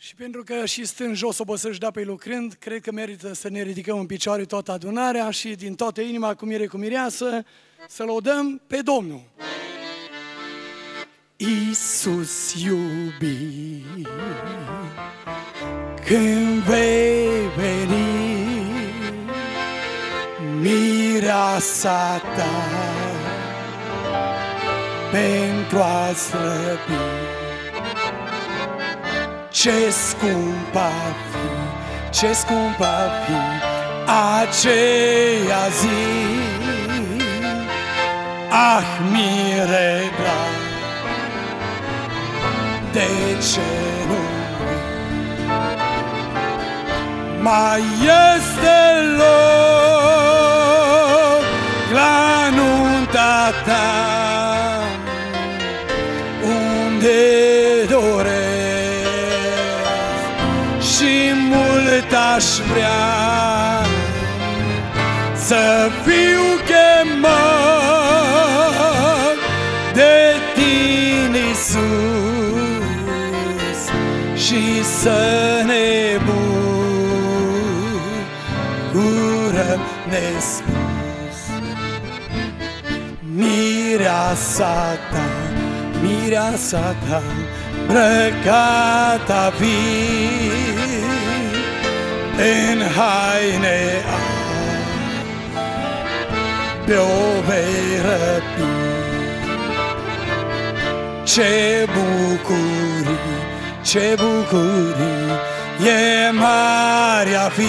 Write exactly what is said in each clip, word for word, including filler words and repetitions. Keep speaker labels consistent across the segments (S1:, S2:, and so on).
S1: Și pentru că și stând jos obosești da pe lucrând, cred că merită să ne ridicăm în picioare toată adunarea și din toată inima, cu mire cu mireasă, să lăudăm pe Domnul. Iisus iubit, când vei veni, mireasa ta pentru a slăbi. Ce scump ar fi, ce scump ar fi aceea zi. Ah, mire drag, de ce nu mai este loc la nunta ta, unde doresc și mult aș vrea să fiu chemat de tine, Iisus, și să ne bucurăm nespus. Mireasa ta, mireasa ta, îmbrăcată vii în haine albe, o vei răpi. Ce bucurii, ce bucurii e marea fi.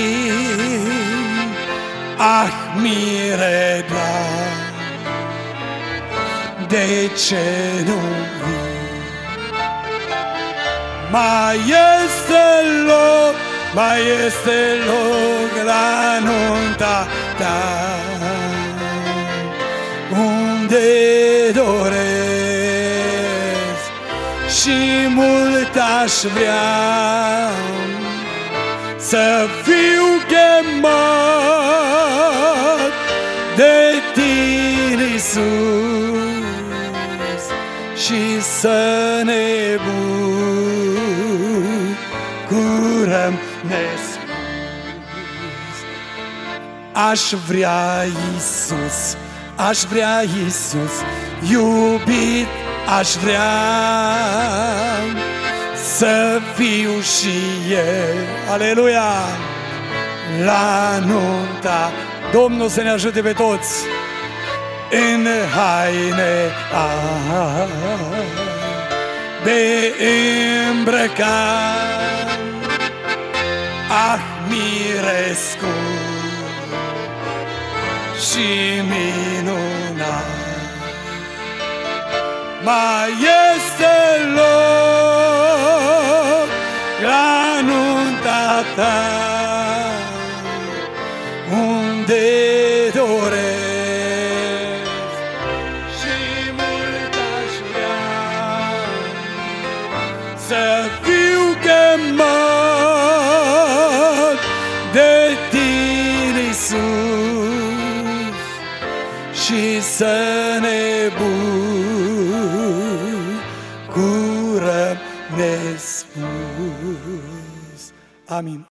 S1: Ah, mire drag, de ce nu vii? Mai este loc, mai este loc la nunta ta, unde doresc și mult aș vrea să fiu chemat de tine, Iisus, și să ne bucurăm nespus. Aș vrea, Iisus, aș vrea, Iisus, iubit, aș vrea să fiu și eu, aleluia, la nunta. Domnul să ne ajute pe toți în haine albe îmbrăcat. Ah, mire scump și minunat, mai este loc la nunta ta, unde doresc și mult aș vrea să fiu chemat de tine, Iisus, și să ne bucurăm nespus. Amin.